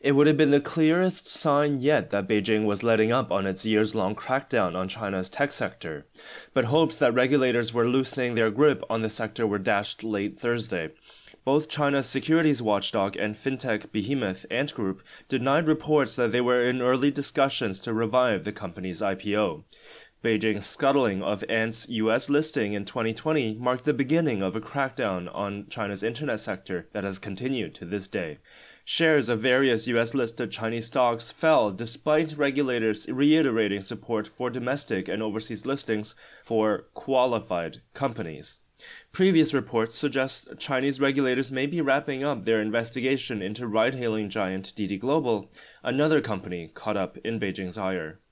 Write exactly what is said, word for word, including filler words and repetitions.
It would have been the clearest sign yet that Beijing was letting up on its years-long crackdown on China's tech sector, but hopes that regulators were loosening their grip on the sector were dashed late Thursday. Both China's securities watchdog and fintech behemoth Ant Group denied reports that they were in early discussions to revive the company's I P O. Beijing's scuttling of Ant's U S listing in twenty twenty marked the beginning of a crackdown on China's internet sector that has continued to this day. Shares of various U S-listed Chinese stocks fell despite regulators reiterating support for domestic and overseas listings for qualified companies. Previous reports suggest Chinese regulators may be wrapping up their investigation into ride-hailing giant Didi Global, another company caught up in Beijing's ire.